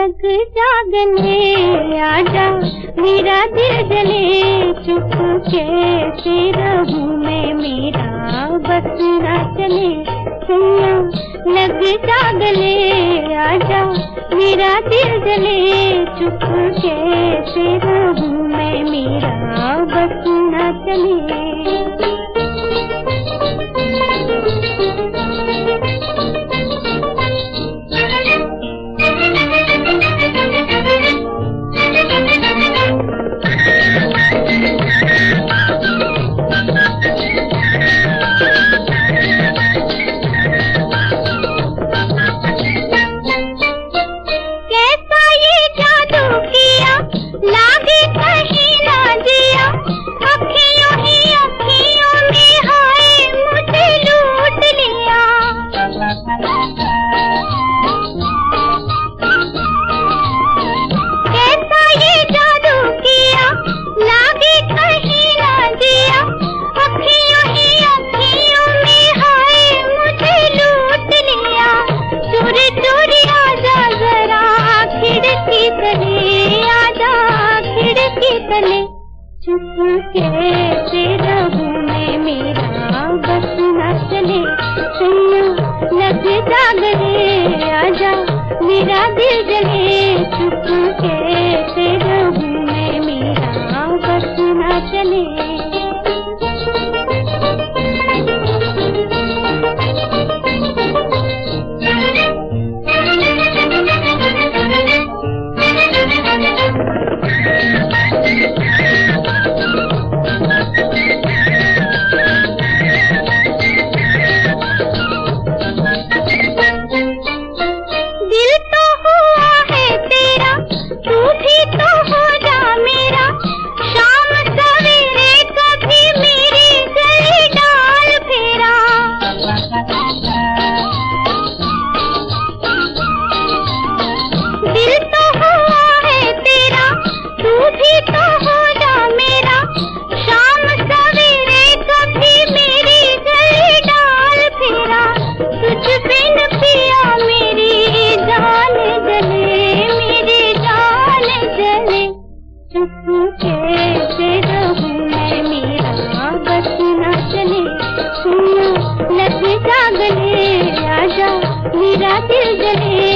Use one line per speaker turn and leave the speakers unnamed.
लग जागने आजा, मेरा दिल जले चुपके से रहूं मैं, मेरा बस ना चले सैया। लग जागने आजा, मेरा दिल जले चुपके से रहूं मैं, मेरा बस ना चले। चुपके से रहूं मैं, मेरा बस ना चले सैया। लग जागने आजा, मेरा दिल जले चुपके से रहूं मैं, मेरा बस ना चले। चुपके से रहूं मैं, मेरा बस ना चले सैया। लग जागने आजा, मेरा दिल जले